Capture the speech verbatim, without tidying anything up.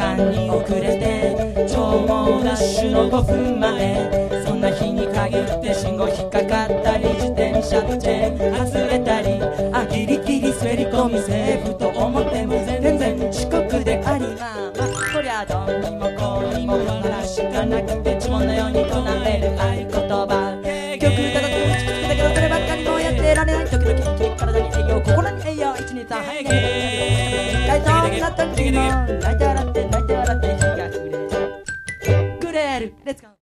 間に遅れて超猛ダッシュのごふんまえ、そんな日に限って信号引っかかったり自転車のチェーン外れたり、あギリギリ滑り込みセーフと思っても全然遅刻であり、まあまあこりゃどうにもこうにもよならしかなくて呪文のように唱える合言葉、曲ただつくつくだけどそればっかりもやってられない、時々君体に栄養心に栄養いちにさんはいね一体どんな時も大体